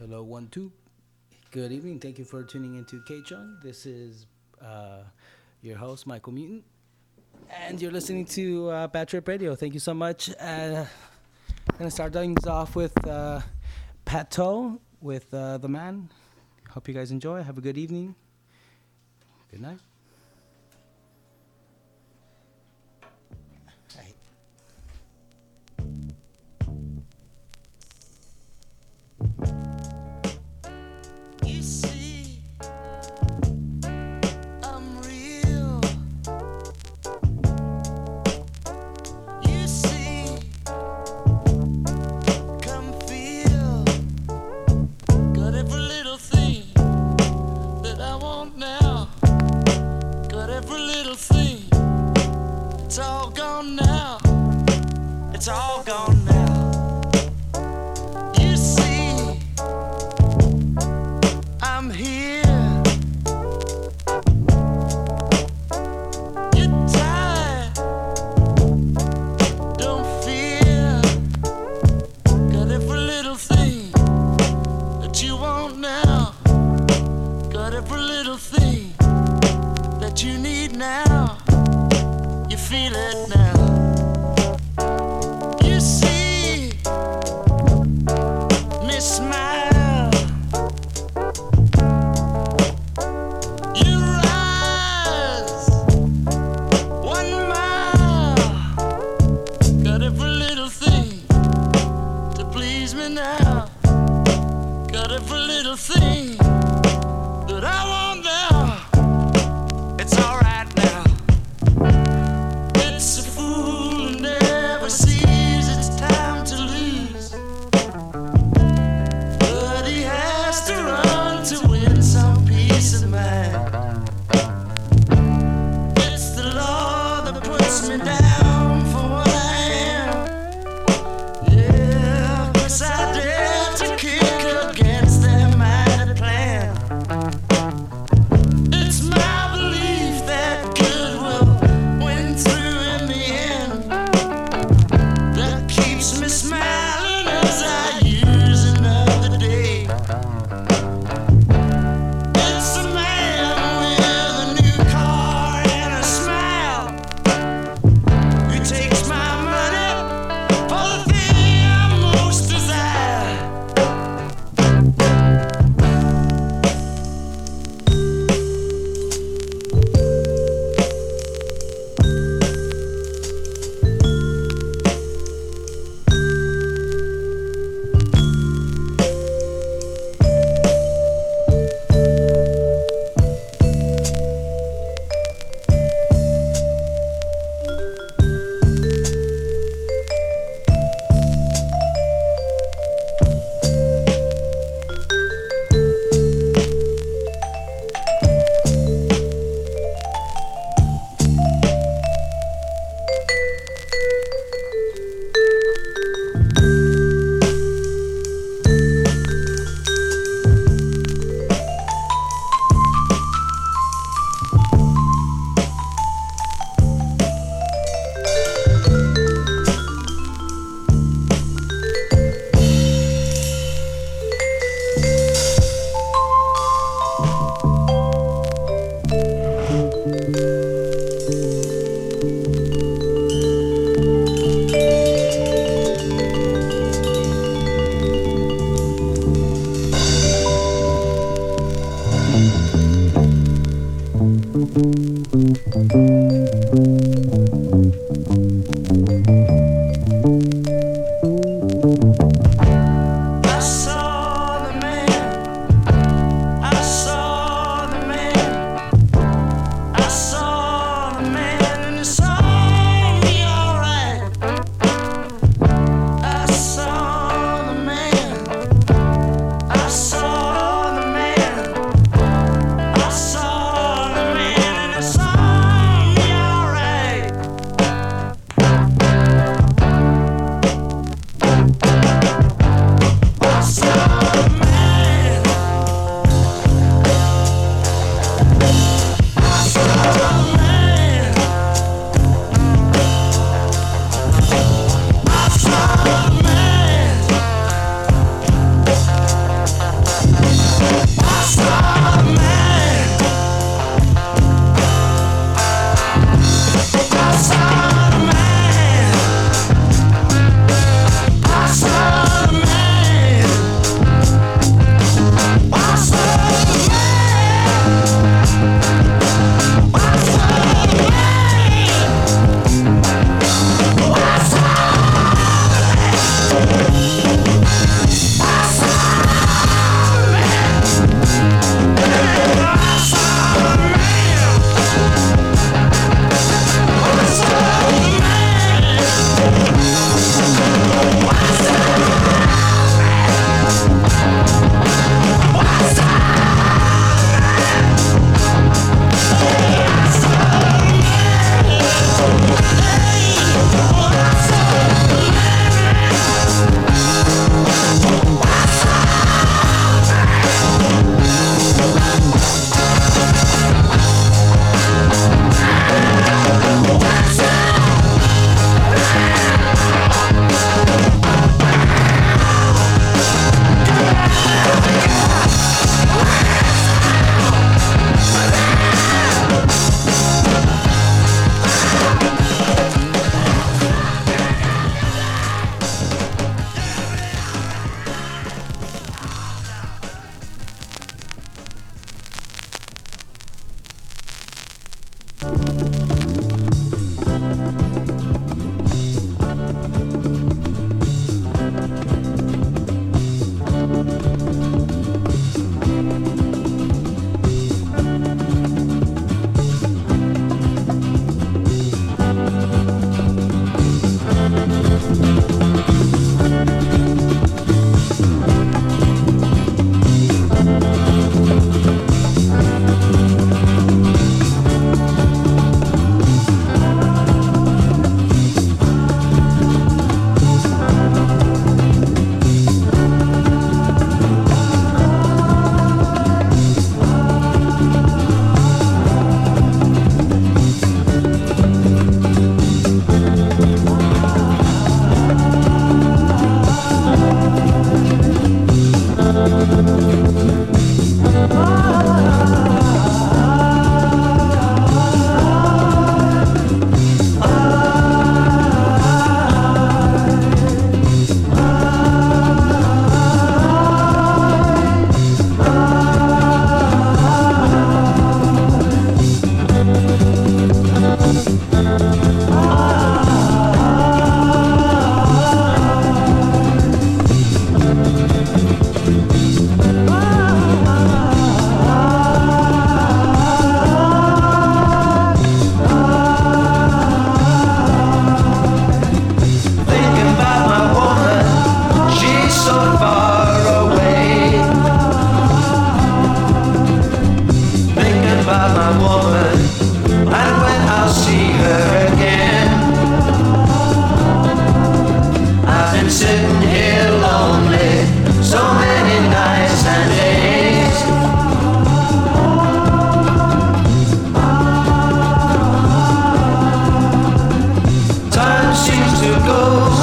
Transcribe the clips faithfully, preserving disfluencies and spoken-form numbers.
Hello, one, two. Good evening. Thank you for tuning into K Chung. This is uh, your host, Michael Mutant, and you're listening to uh, Bad Trip Radio. Thank you so much. Uh, I'm going to start things off with uh, Pat Toe with uh, The Man. Hope you guys enjoy. Have a good evening. Good night. You see, I'm real. You see, come feel. Got every little thing that I want now. Got every little thing. It's all gone now. It's all gone now. You see, I'm here. You're tired, don't fear. Got every little thing that you want now. Got every little thing that you need now. You feel it now. You see me smile. You rise one mile. Got every little thing to please me now. Got every little thing that I want now. It's alright now. It's a fool who never sees it's time to lose. But he has to run to win some peace of mind. It's the law that puts me down for what I am. Yeah, 'cause I dare to kick against their mighty plan. It's my belief that good will win through in the end. That keeps me smiling as I use another day. It's a man with a new car and a smile who takes my money for the thing I most desire.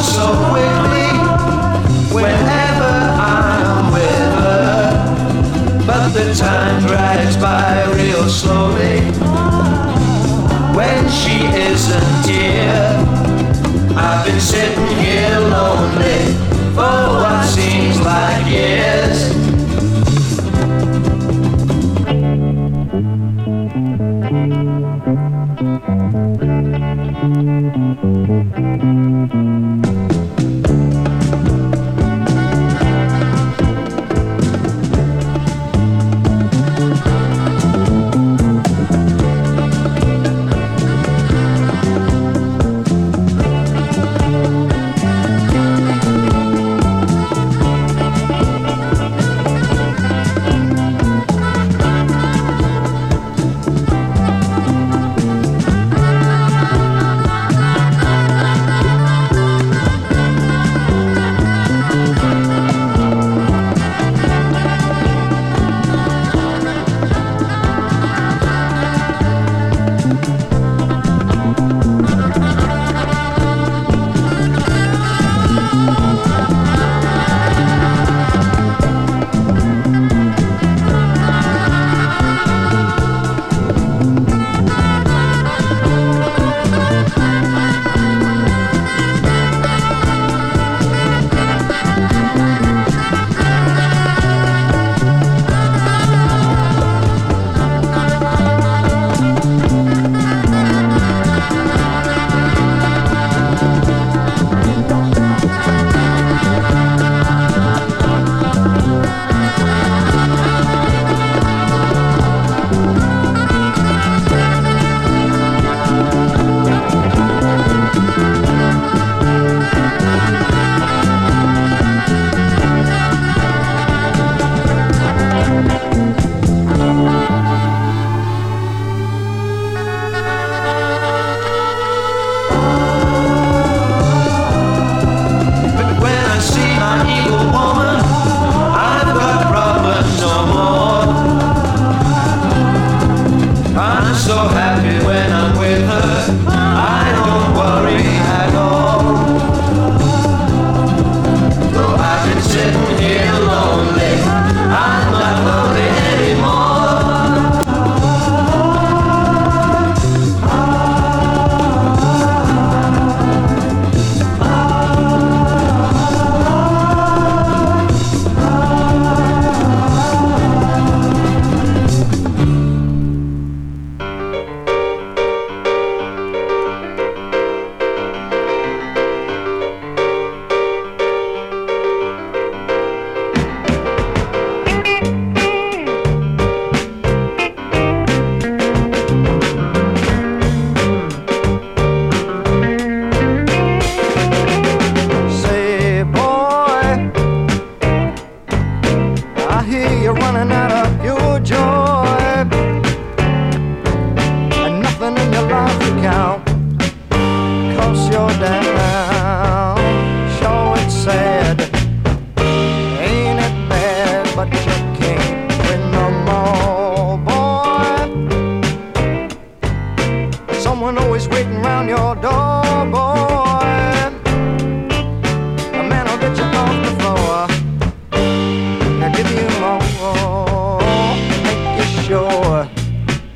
so quickly whenever I'm with her, but the time drags by real slowly when she isn't here. I've been sitting here lonely for what seems like years.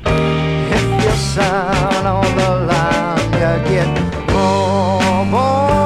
Sign on the line, you get more, boy.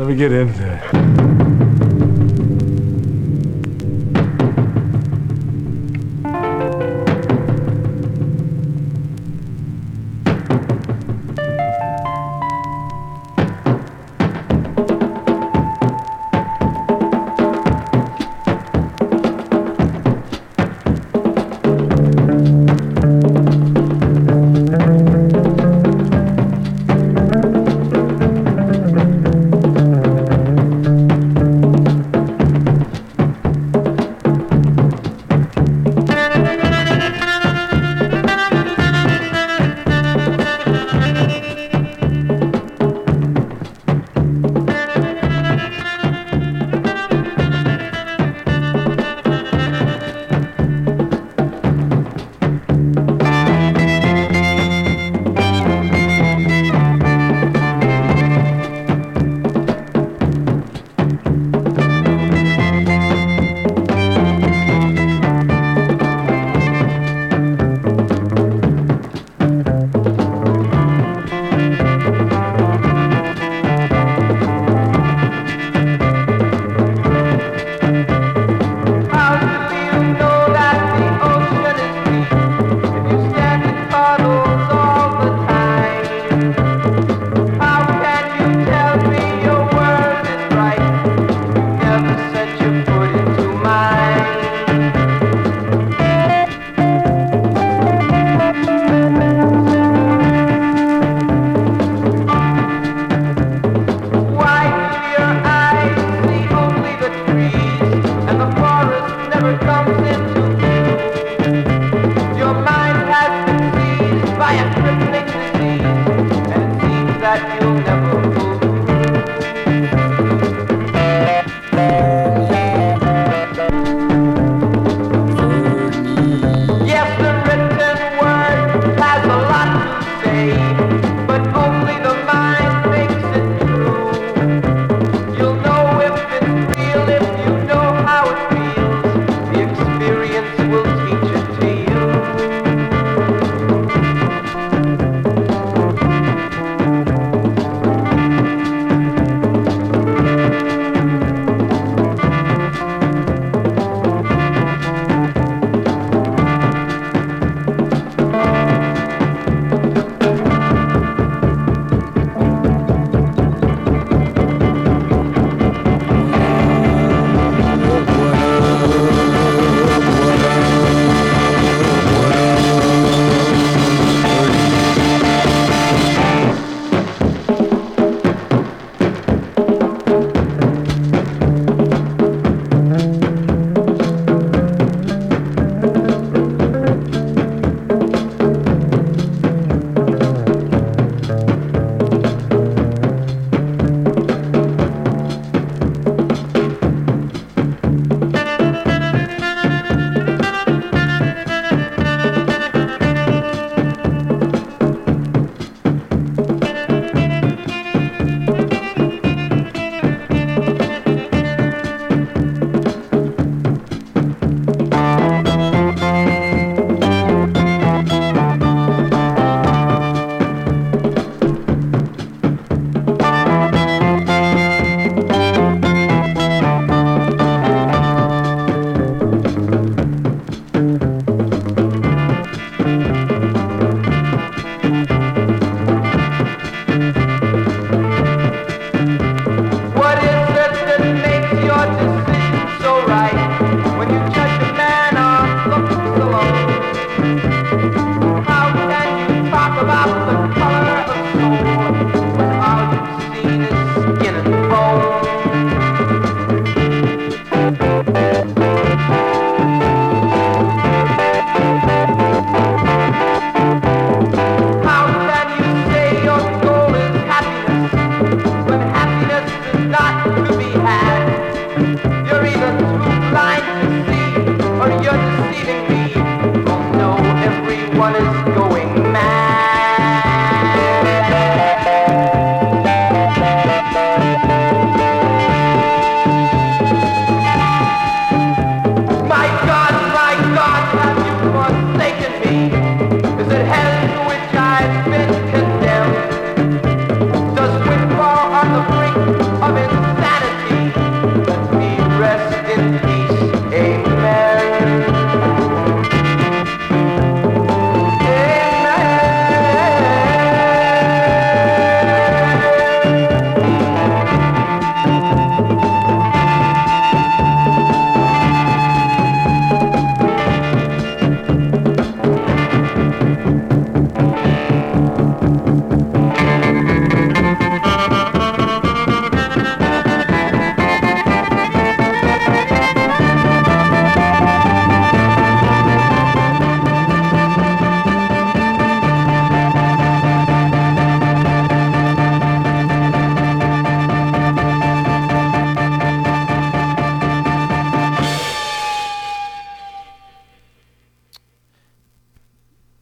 Let me get into it.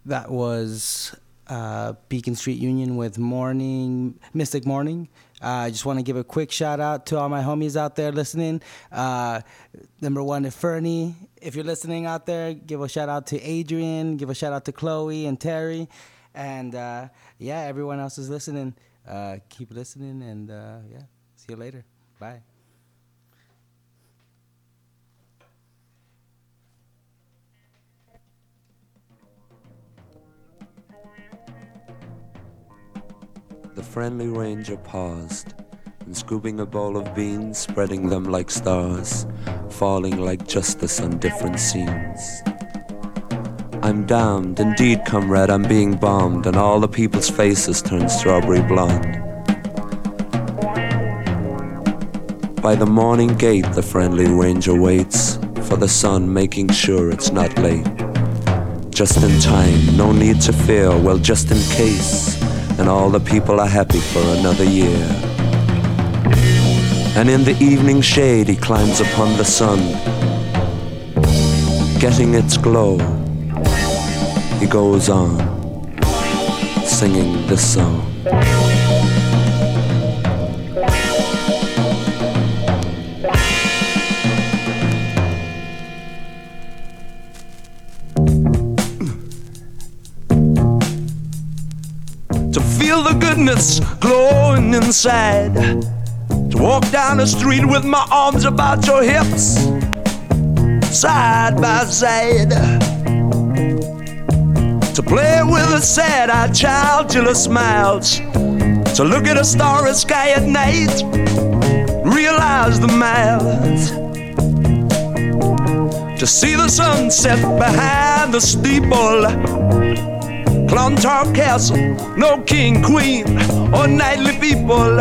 that was uh, Beacon Street Union with Morning, Mystic Morning. Uh, I just want to give a quick shout out to all my homies out there listening. Uh, number one is Fernie. If you're listening out there, give a shout out to Adrian. Give a shout out to Chloe and Terry. And uh, yeah, everyone else is listening. Uh, keep listening, and uh, yeah, see you later. Bye. The friendly ranger paused, and scooping a bowl of beans, spreading them like stars, falling like justice on different scenes. I'm damned, indeed, comrade, I'm being bombed, and all the people's faces turn strawberry blonde. By the morning gate, the friendly ranger waits for the sun, making sure it's not late. Just in time, no need to fear, well, just in case, and all the people are happy for another year. And in the evening shade, he climbs upon the sun, getting its glow. He goes on, singing this song. To feel the goodness glowing inside, to walk down the street with my arms about your hips, side by side, to play with a sad-eyed child till it smiles, to look at a starry sky at night, realize the miles, to see the sunset behind the steeple, Clontarf Castle, no king, queen, or knightly people,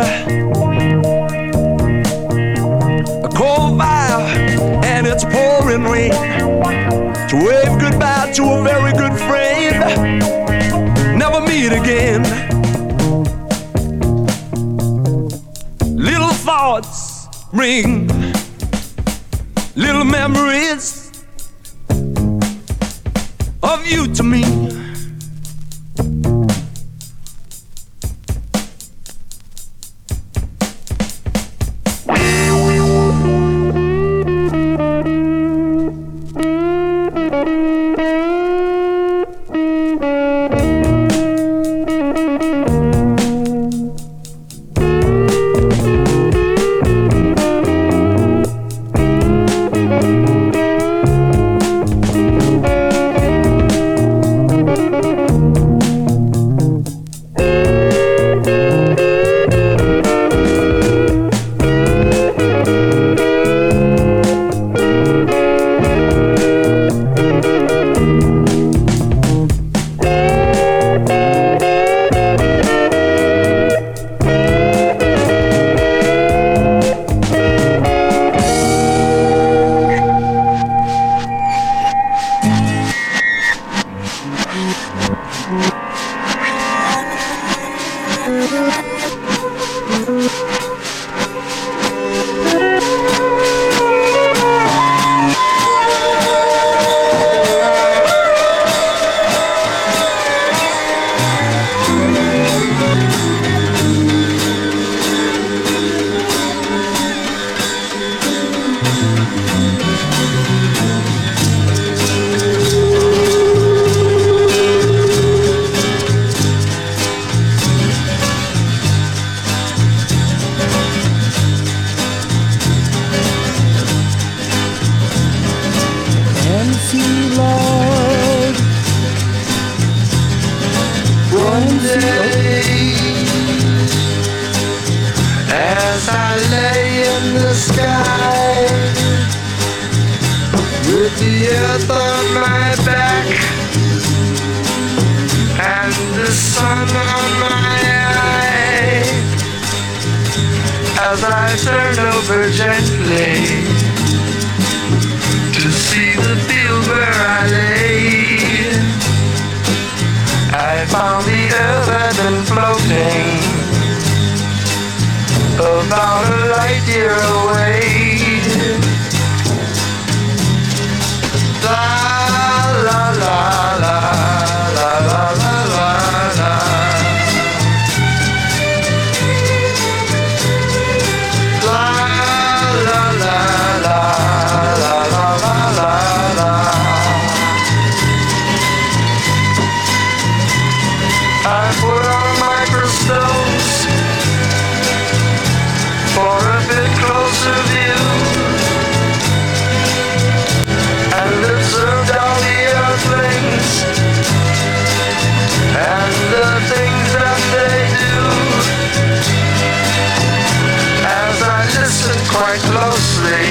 a cold fire and it's pouring rain, to wave goodbye to a very good friend, never meet again. Little thoughts ring, little memories of you to me. La la la la la I put on microscopes for a bit closer view and observed all the earthlings and the things that they do. As I listened quite closely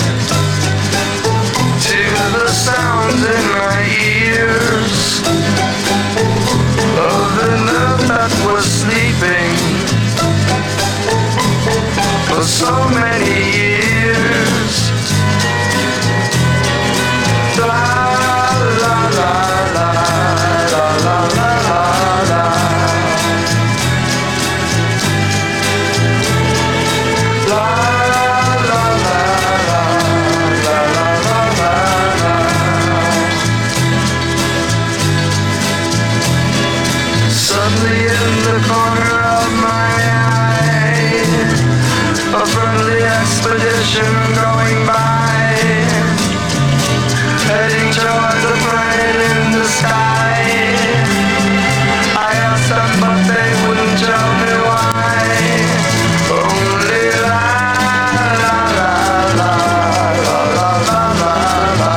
to the sounds in my ears of the earth that was sleeping for so many years. La la la la la la la la la. La la la la la la la la. Suddenly in the corner of my eye, a friendly expedition going by, heading toward the plane in the sky. I asked them but they wouldn't tell me why. Only la la la la la la la la la.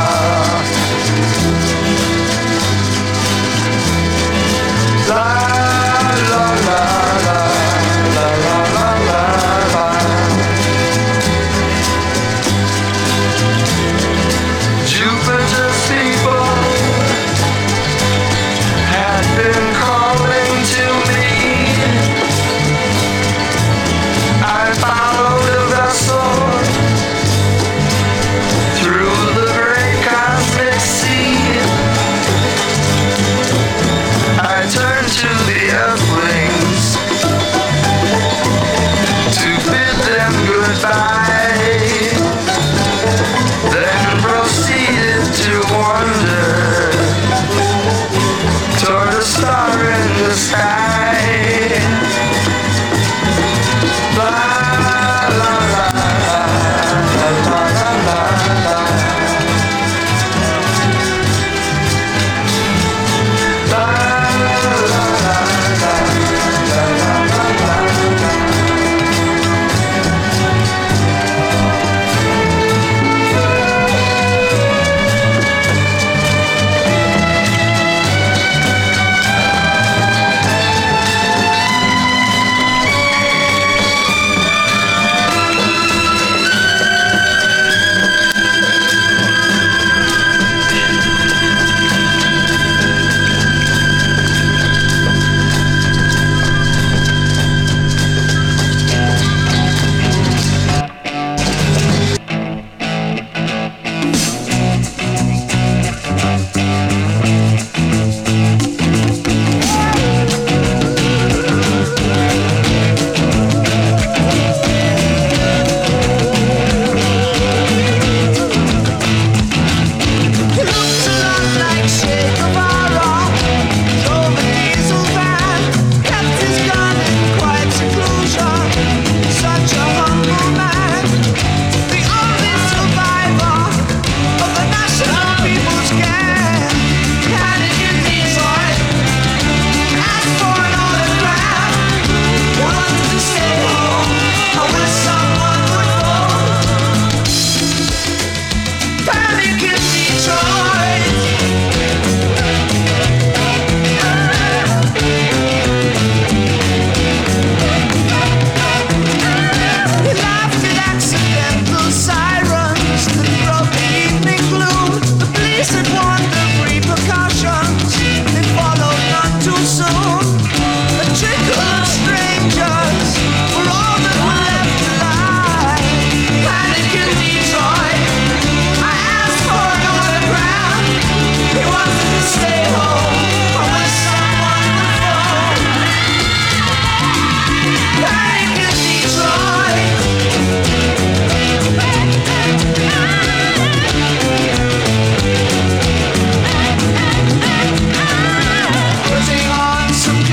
La la la la la la la la. Jupiter's people had been calling to me. I followed a vessel through the great cosmic sea. I turned to the earthlings to bid them goodbye, then proceeded to wander toward a star in the sky. La la la la la la la la. La la la la la la la la. Putting on some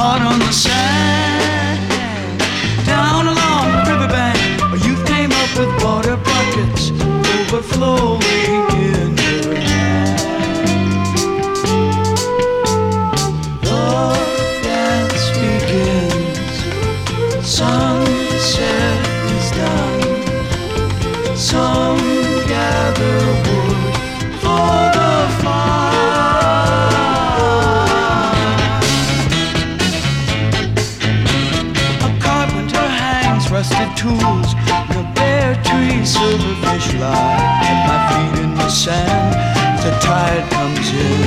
hard on the sand. Down along the riverbank, a youth came up with water buckets overflowing in her hand. The dance begins, sunset is done. Some gather wood for the fire. A carpenter hangs rusted tools in a bare tree. Silverfish lie at my feet in the sand. The tide comes in.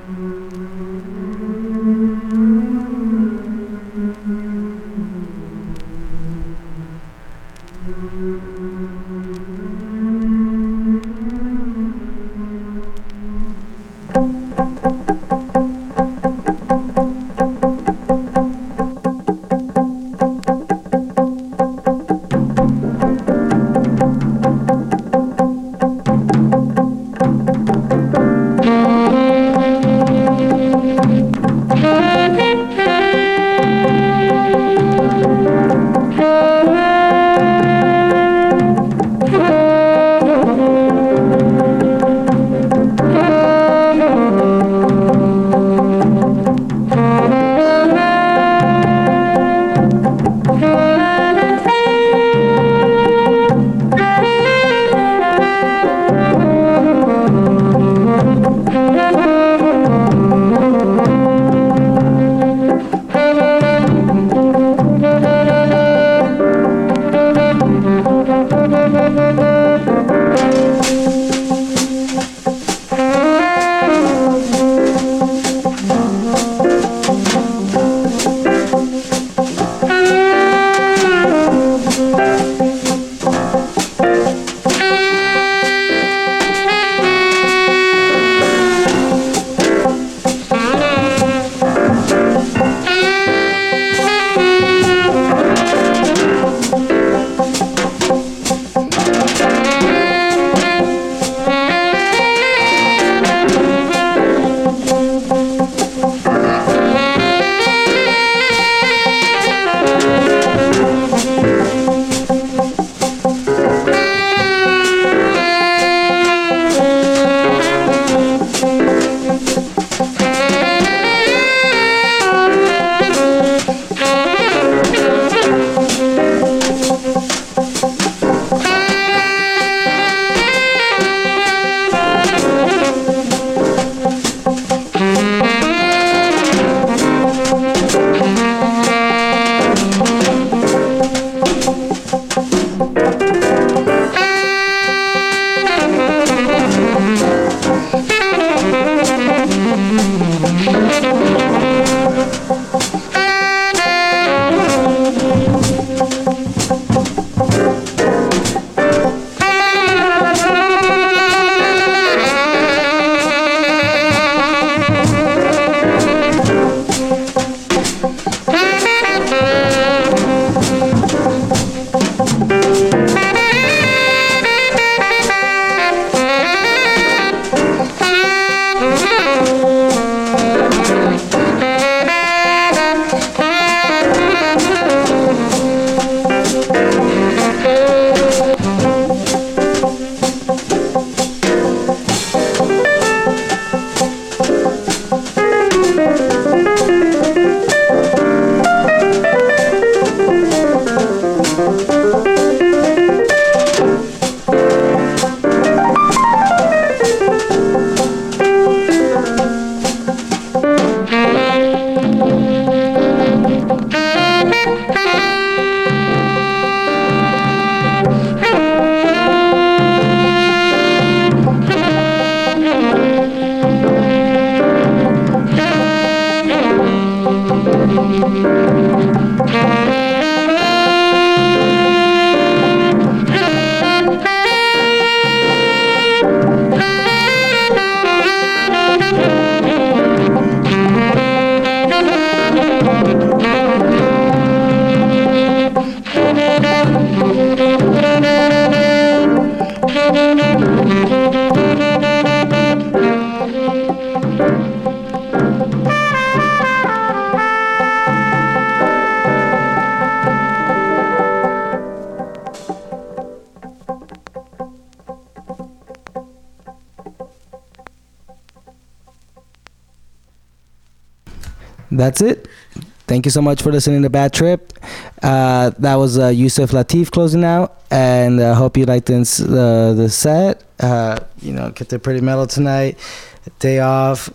That's it. Thank you so much for listening to Bad Trip. Uh, that was uh, Yusuf Lateef closing out, and I uh, hope you liked this, uh, the set. Uh, you know, get the pretty metal tonight. Day off.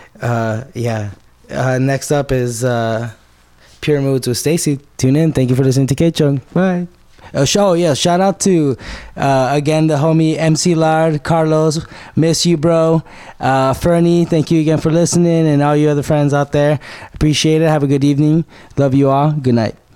Uh, yeah. Uh, next up is uh, Pure Moods with Stacy. Tune in. Thank you for listening to K-Chung. Bye. A show, yeah. Shout out to uh, again the homie M C Lard, Carlos, miss you, bro. Uh, Fernie, thank you again for listening, and all you other friends out there. Appreciate it. Have a good evening. Love you all. Good night.